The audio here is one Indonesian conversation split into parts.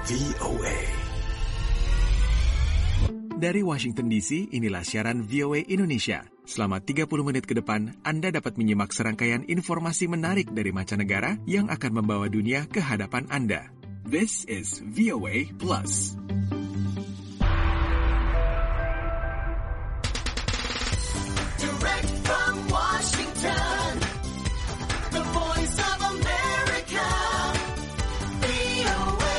VOA. Dari Washington DC, inilah siaran VOA Indonesia. Selama 30 menit ke depan, Anda dapat menyimak serangkaian informasi menarik dari mancanegara yang akan membawa dunia ke hadapan Anda. This is VOA Plus. Direct from Washington, the voice of America, VOA.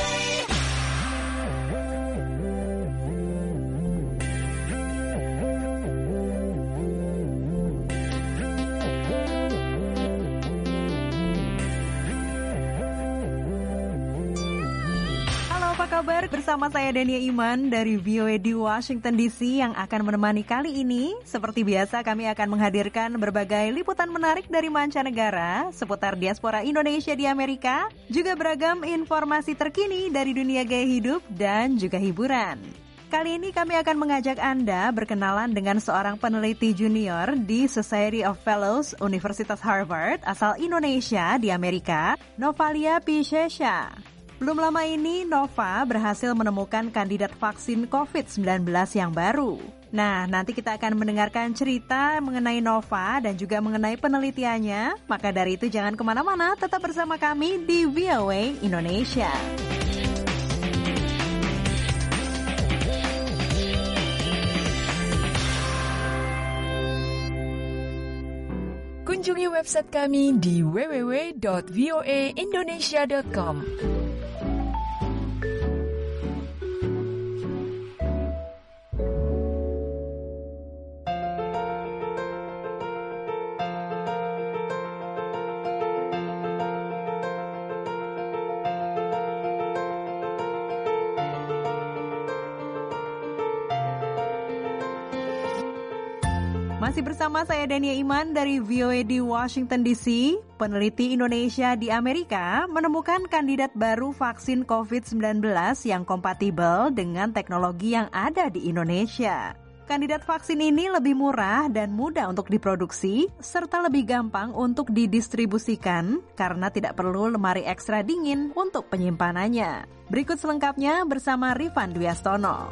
Kabar bersama saya Dania Iman dari VOA di Washington DC yang akan menemani kali ini. Seperti biasa kami akan menghadirkan berbagai liputan menarik dari mancanegara seputar diaspora Indonesia di Amerika, juga beragam informasi terkini dari dunia gaya hidup dan juga hiburan. Kali ini kami akan mengajak Anda berkenalan dengan seorang peneliti junior di Society of Fellows Universitas Harvard asal Indonesia di Amerika, Novalia Pichesha. Belum lama ini, Nova berhasil menemukan kandidat vaksin COVID-19 yang baru. Nah, nanti kita akan mendengarkan cerita mengenai Nova dan juga mengenai penelitiannya. Maka dari itu jangan kemana-mana, tetap bersama kami di VOA Indonesia. Kunjungi website kami di www.voaindonesia.com. Masih bersama saya Dania Iman dari VOA di Washington DC. Peneliti Indonesia di Amerika menemukan kandidat baru vaksin COVID-19 yang kompatibel dengan teknologi yang ada di Indonesia. Kandidat vaksin ini lebih murah dan mudah untuk diproduksi, serta lebih gampang untuk didistribusikan karena tidak perlu lemari ekstra dingin untuk penyimpanannya. Berikut selengkapnya bersama Rifan Dwiastono.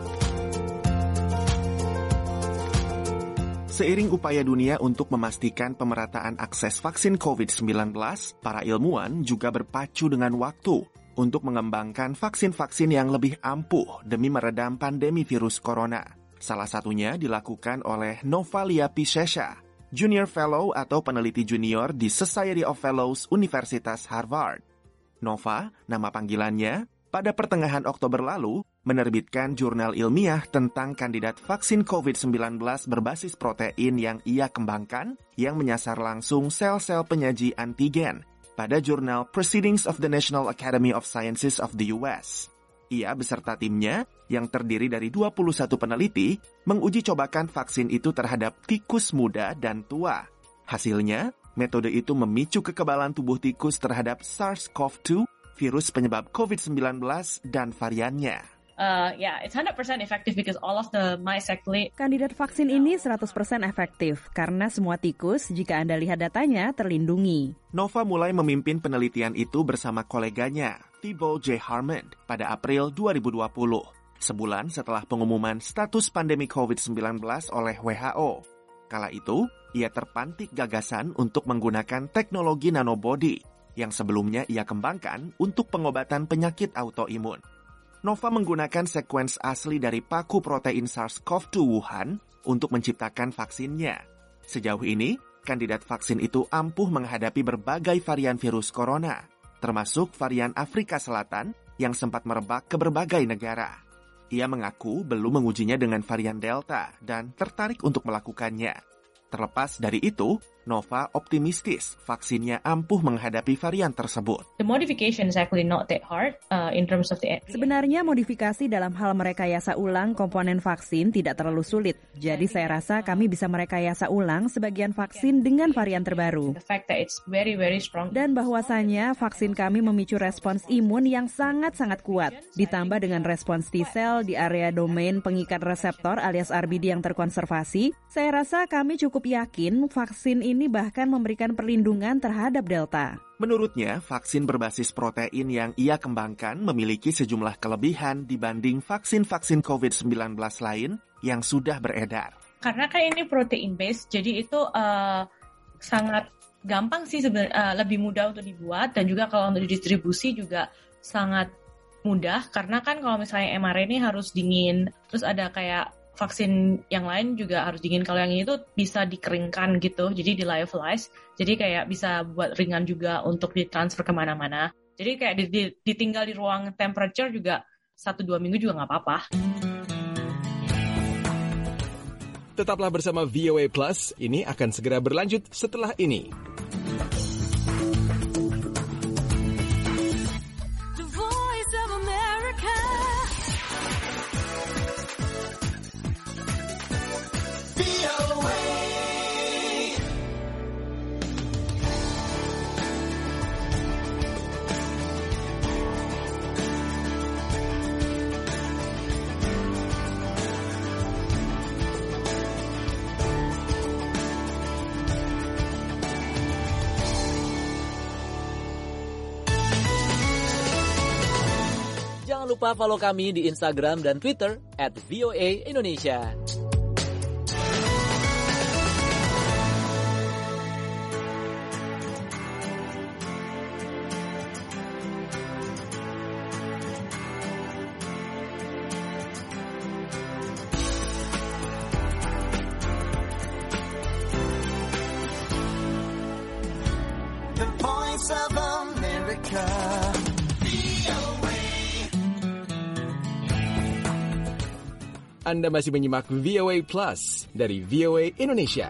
Seiring upaya dunia untuk memastikan pemerataan akses vaksin COVID-19, para ilmuwan juga berpacu dengan waktu untuk mengembangkan vaksin-vaksin yang lebih ampuh demi meredam pandemi virus corona. Salah satunya dilakukan oleh Novalia Pichesha, Junior Fellow atau peneliti junior di Society of Fellows Universitas Harvard. Nova, nama panggilannya, pada pertengahan Oktober lalu, menerbitkan jurnal ilmiah tentang kandidat vaksin COVID-19 berbasis protein yang ia kembangkan yang menyasar langsung sel-sel penyaji antigen pada jurnal Proceedings of the National Academy of Sciences of the US. Ia beserta timnya yang terdiri dari 21 peneliti menguji cobakan vaksin itu terhadap tikus muda dan tua. Hasilnya, metode itu memicu kekebalan tubuh tikus terhadap SARS-CoV-2, virus penyebab COVID-19 dan variannya. It's 100% effective because all of the mice actually... Kandidat vaksin ini 100% efektif karena semua tikus, jika Anda lihat datanya, terlindungi. Nova mulai memimpin penelitian itu bersama koleganya, Thibaut J. Harmon, pada April 2020, sebulan setelah pengumuman status pandemi COVID-19 oleh WHO. Kala itu, ia terpantik gagasan untuk menggunakan teknologi nanobody yang sebelumnya ia kembangkan untuk pengobatan penyakit autoimun. Nova menggunakan sekuens asli dari paku protein SARS-CoV-2 Wuhan untuk menciptakan vaksinnya. Sejauh ini, kandidat vaksin itu ampuh menghadapi berbagai varian virus corona, termasuk varian Afrika Selatan yang sempat merebak ke berbagai negara. Ia mengaku belum mengujinya dengan varian Delta dan tertarik untuk melakukannya. Terlepas dari itu, Nova optimistis vaksinnya ampuh menghadapi varian tersebut. The modification is actually not that hard in terms of the... Sebenarnya modifikasi dalam hal merekayasa ulang komponen vaksin tidak terlalu sulit. Jadi saya rasa kami bisa merekayasa ulang sebagian vaksin dengan varian terbaru. The fact that it's very, very strong. Dan bahwasanya vaksin kami memicu respons imun yang sangat-sangat kuat. Ditambah dengan respons T-cell di area domain pengikat reseptor alias RBD yang terkonservasi, saya rasa kami cukup yakin vaksin ini bahkan memberikan perlindungan terhadap Delta. Menurutnya, vaksin berbasis protein yang ia kembangkan memiliki sejumlah kelebihan dibanding vaksin-vaksin COVID-19 lain yang sudah beredar. Karena kan ini protein based, jadi itu sangat gampang sih sebenarnya, lebih mudah untuk dibuat, dan juga kalau untuk didistribusi juga sangat mudah, karena kan kalau misalnya mRNA ini harus dingin, terus ada kayak vaksin yang lain juga harus dingin. Kalau yang ini tuh bisa dikeringkan gitu, jadi di lyophilize, jadi kayak bisa buat ringan juga untuk ditransfer kemana-mana. Jadi kayak ditinggal di ruang temperature juga 1-2 minggu juga nggak apa-apa. Tetaplah bersama VOA Plus, ini akan segera berlanjut setelah ini. The voice of America. VOA. Jangan lupa follow kami di Instagram dan Twitter @VOA_Indonesia. The voice of America. Anda masih menyimak VOA Plus dari VOA Indonesia.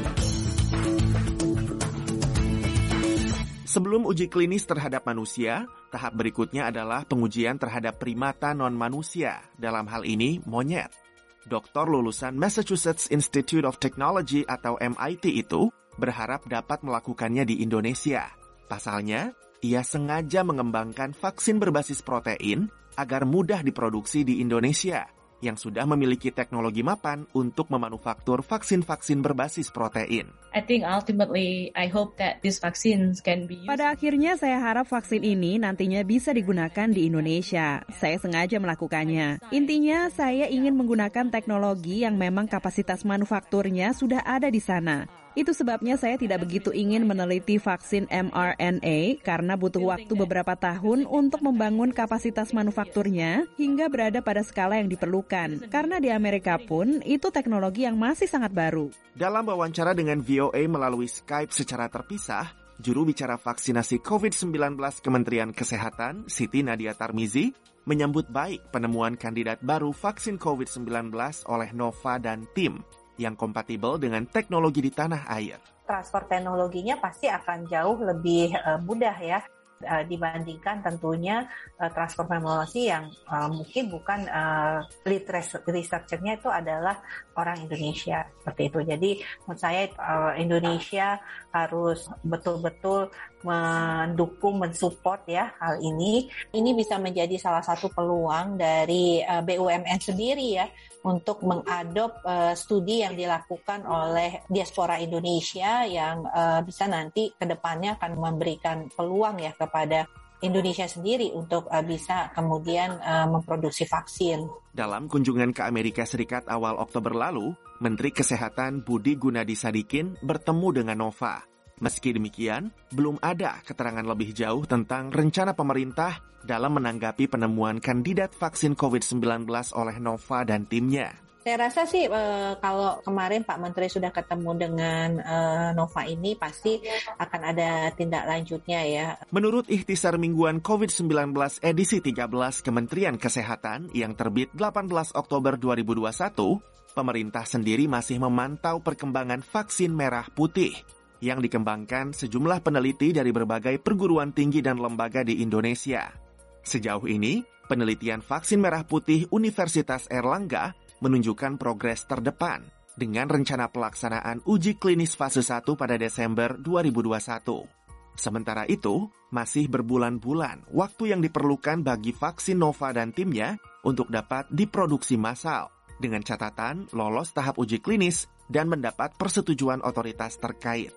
Sebelum uji klinis terhadap manusia, tahap berikutnya adalah pengujian terhadap primata non-manusia, dalam hal ini monyet. Doktor lulusan Massachusetts Institute of Technology atau MIT itu berharap dapat melakukannya di Indonesia. Pasalnya, ia sengaja mengembangkan vaksin berbasis protein agar mudah diproduksi di Indonesia, yang sudah memiliki teknologi mapan untuk memanufaktur vaksin-vaksin berbasis protein. I think ultimately I hope that these vaccines can be used. Pada akhirnya saya harap vaksin ini nantinya bisa digunakan di Indonesia. Saya sengaja melakukannya. Intinya saya ingin menggunakan teknologi yang memang kapasitas manufakturnya sudah ada di sana. Itu sebabnya saya tidak begitu ingin meneliti vaksin mRNA karena butuh waktu beberapa tahun untuk membangun kapasitas manufakturnya hingga berada pada skala yang diperlukan. Karena di Amerika pun itu teknologi yang masih sangat baru. Dalam wawancara dengan VOA melalui Skype secara terpisah, juru bicara vaksinasi COVID-19 Kementerian Kesehatan, Siti Nadia Tarmizi, menyambut baik penemuan kandidat baru vaksin COVID-19 oleh Nova dan tim yang kompatibel dengan teknologi di tanah air. Transfer teknologinya pasti akan jauh lebih mudah ya dibandingkan tentunya transfer teknologi yang mungkin bukan lead researcher-nya itu adalah orang Indonesia seperti itu. Jadi menurut saya Indonesia harus betul-betul mendukung, mensupport ya hal ini. Ini bisa menjadi salah satu peluang dari BUMN sendiri ya untuk mengadop studi yang dilakukan oleh diaspora Indonesia yang bisa nanti ke depannya akan memberikan peluang ya kepada Indonesia sendiri untuk bisa kemudian memproduksi vaksin. Dalam kunjungan ke Amerika Serikat awal Oktober lalu, Menteri Kesehatan Budi Gunadi Sadikin bertemu dengan Nova. Meski demikian, belum ada keterangan lebih jauh tentang rencana pemerintah dalam menanggapi penemuan kandidat vaksin COVID-19 oleh Nova dan timnya. Saya rasa sih kalau kemarin Pak Menteri sudah ketemu dengan Nova ini pasti akan ada tindak lanjutnya ya. Menurut ikhtisar mingguan COVID-19 edisi 13 Kementerian Kesehatan yang terbit 18 Oktober 2021, pemerintah sendiri masih memantau perkembangan vaksin merah putih yang dikembangkan sejumlah peneliti dari berbagai perguruan tinggi dan lembaga di Indonesia. Sejauh ini, penelitian vaksin merah putih Universitas Airlangga menunjukkan progres terdepan dengan rencana pelaksanaan uji klinis fase 1 pada Desember 2021. Sementara itu, masih berbulan-bulan waktu yang diperlukan bagi vaksin Nova dan timnya untuk dapat diproduksi massal, dengan catatan lolos tahap uji klinis dan mendapat persetujuan otoritas terkait.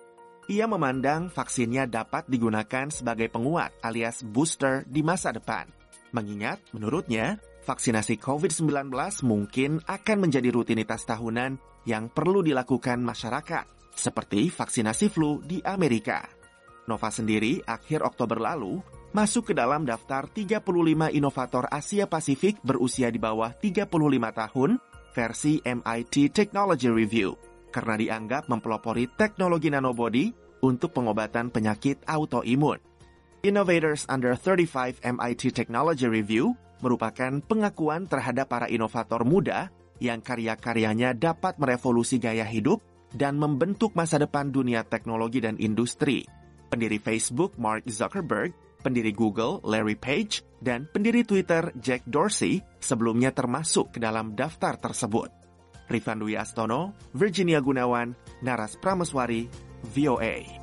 Ia memandang vaksinnya dapat digunakan sebagai penguat alias booster di masa depan. Mengingat, menurutnya, vaksinasi COVID-19 mungkin akan menjadi rutinitas tahunan yang perlu dilakukan masyarakat, seperti vaksinasi flu di Amerika. Nova sendiri akhir Oktober lalu masuk ke dalam daftar 35 inovator Asia Pasifik berusia di bawah 35 tahun versi MIT Technology Review karena dianggap mempelopori teknologi nanobody untuk pengobatan penyakit autoimun. Innovators Under 35 MIT Technology Review merupakan pengakuan terhadap para inovator muda yang karya-karyanya dapat merevolusi gaya hidup dan membentuk masa depan dunia teknologi dan industri. Pendiri Facebook Mark Zuckerberg, pendiri Google Larry Page, dan pendiri Twitter Jack Dorsey sebelumnya termasuk ke dalam daftar tersebut. Rifan Dwi Astono, Virginia Gunawan, Naras Prameswari, VOA.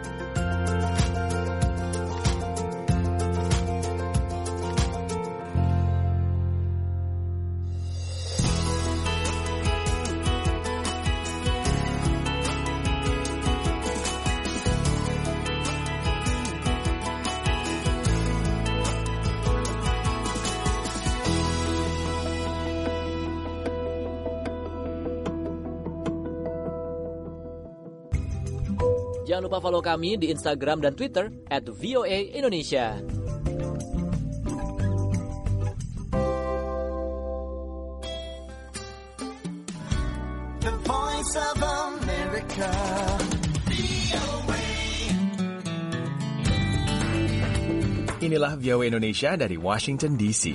Jangan lupa follow kami di Instagram dan Twitter @VOA_Indonesia. The Voice of America. Inilah VOA Indonesia dari Washington DC.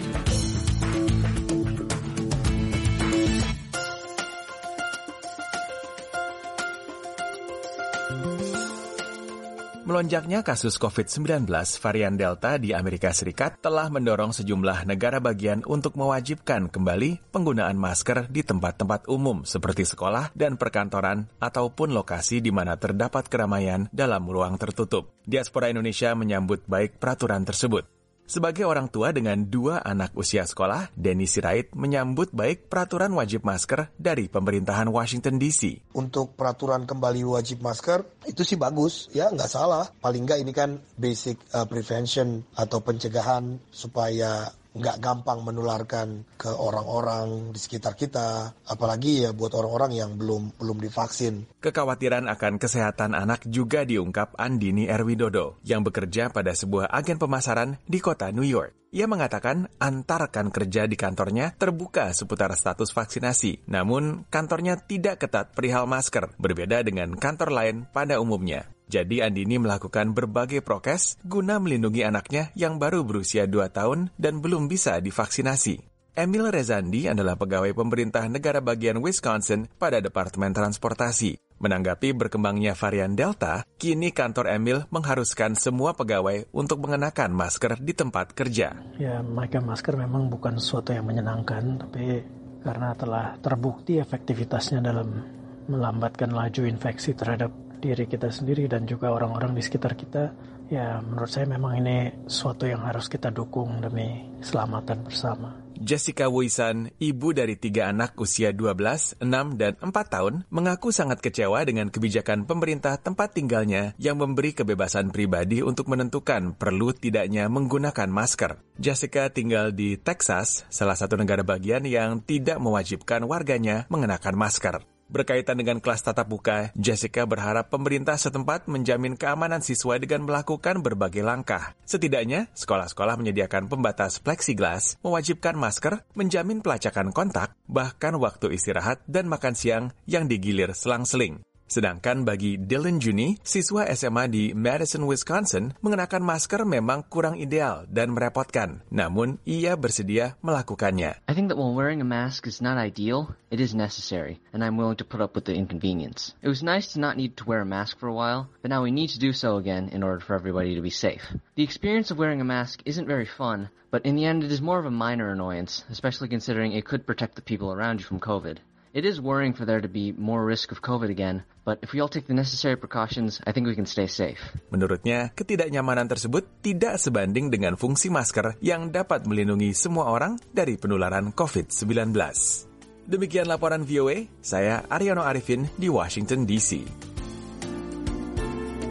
Melonjaknya kasus COVID-19 varian Delta di Amerika Serikat telah mendorong sejumlah negara bagian untuk mewajibkan kembali penggunaan masker di tempat-tempat umum seperti sekolah dan perkantoran ataupun lokasi di mana terdapat keramaian dalam ruang tertutup. Diaspora Indonesia menyambut baik peraturan tersebut. Sebagai orang tua dengan 2 anak usia sekolah, Denny Sirait menyambut baik peraturan wajib masker dari pemerintahan Washington DC. Untuk peraturan kembali wajib masker, itu sih bagus, ya nggak salah. Paling nggak ini kan basic prevention atau pencegahan supaya nggak gampang menularkan ke orang-orang di sekitar kita, apalagi ya buat orang-orang yang belum divaksin. Kekhawatiran akan kesehatan anak juga diungkap Andini Erwidodo yang bekerja pada sebuah agen pemasaran di kota New York. Ia mengatakan antar rekan kerja di kantornya terbuka seputar status vaksinasi, namun kantornya tidak ketat perihal masker, berbeda dengan kantor lain pada umumnya. Jadi Andini melakukan berbagai prokes guna melindungi anaknya yang baru berusia 2 tahun dan belum bisa divaksinasi. Emil Rezandi adalah pegawai pemerintah negara bagian Wisconsin pada Departemen Transportasi. Menanggapi berkembangnya varian Delta, kini kantor Emil mengharuskan semua pegawai untuk mengenakan masker di tempat kerja. Ya, memakai masker memang bukan sesuatu yang menyenangkan, tapi karena telah terbukti efektivitasnya dalam melambatkan laju infeksi terhadap diri kita sendiri dan juga orang-orang di sekitar kita, ya menurut saya memang ini sesuatu yang harus kita dukung demi keselamatan bersama. Jessica Wuisan, ibu dari 3 anak usia 12, 6, dan 4 tahun, mengaku sangat kecewa dengan kebijakan pemerintah tempat tinggalnya yang memberi kebebasan pribadi untuk menentukan perlu tidaknya menggunakan masker. Jessica tinggal di Texas, salah satu negara bagian yang tidak mewajibkan warganya mengenakan masker. Berkaitan dengan kelas tatap muka, Jessica berharap pemerintah setempat menjamin keamanan siswa dengan melakukan berbagai langkah. Setidaknya, sekolah-sekolah menyediakan pembatas plexiglass, mewajibkan masker, menjamin pelacakan kontak, bahkan waktu istirahat dan makan siang yang digilir selang-seling. Sedangkan bagi Dylan Juni, siswa SMA di Madison, Wisconsin, mengenakan masker memang kurang ideal dan merepotkan. Namun, ia bersedia melakukannya. I think that while wearing a mask is not ideal, it is necessary, and I'm willing to put up with the inconvenience. It was nice to not need to wear a mask for a while, but now we need to do so again in order for everybody to be safe. The experience of wearing a mask isn't very fun, but in the end it is more of a minor annoyance, especially considering it could protect the people around you from COVID. It is worrying for there to be more risk of COVID again, but if we all take the necessary precautions, I think we can stay safe. Menurutnya, ketidaknyamanan tersebut tidak sebanding dengan fungsi masker yang dapat melindungi semua orang dari penularan COVID-19. Demikian laporan VOA, saya Aryono Arifin di Washington DC.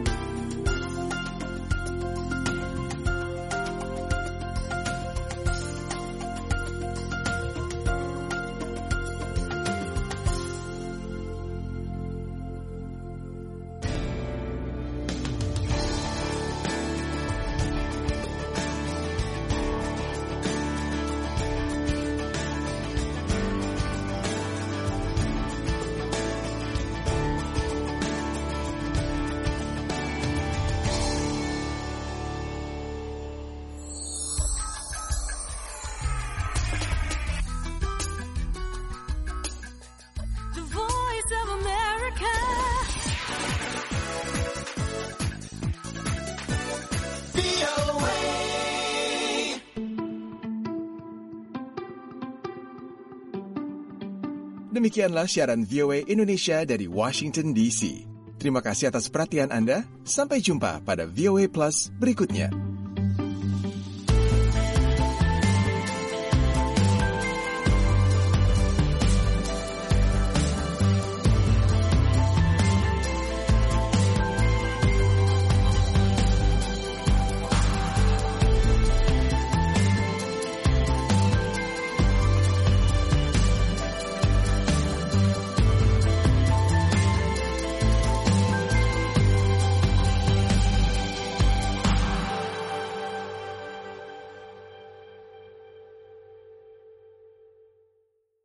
Demikianlah siaran VOA Indonesia dari Washington DC. Terima kasih atas perhatian Anda. Sampai jumpa pada VOA Plus berikutnya.